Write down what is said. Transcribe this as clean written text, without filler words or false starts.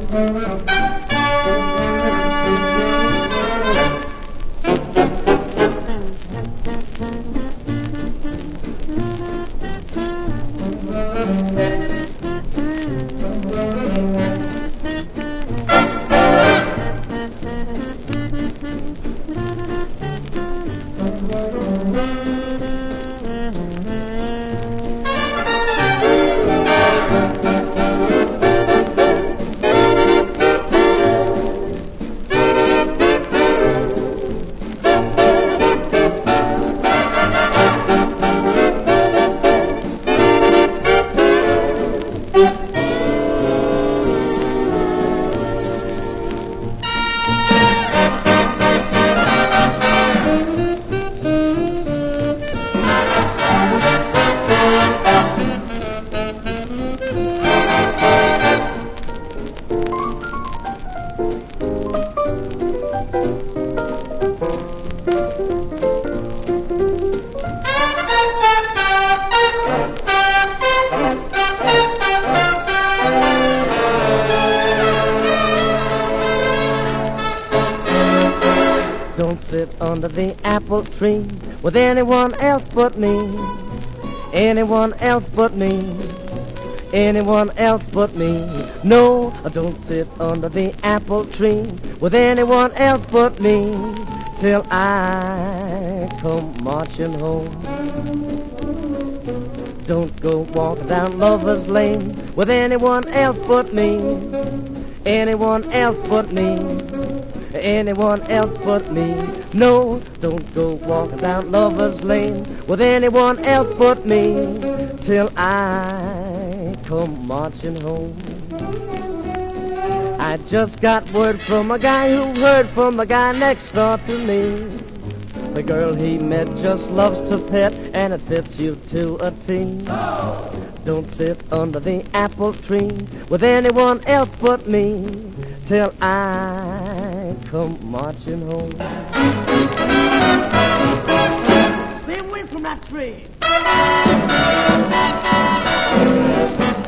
Don't sit under the apple tree with anyone else but me. Anyone else but me. Anyone else but me. No, don't sit under the apple tree with anyone else but me till I come marching home. Don't go walking down Lover's Lane with anyone else but me. Anyone else but me. Anyone else but me. No, don't go walking down Lover's Lane with anyone else but me till I come marching home. I just got word from a guy who heard from the guy next door to me. The girl he met just loves to pet, and it fits you to a T. No. Don't sit under the apple tree with anyone else but me till I come marching home. Stay away from that tree.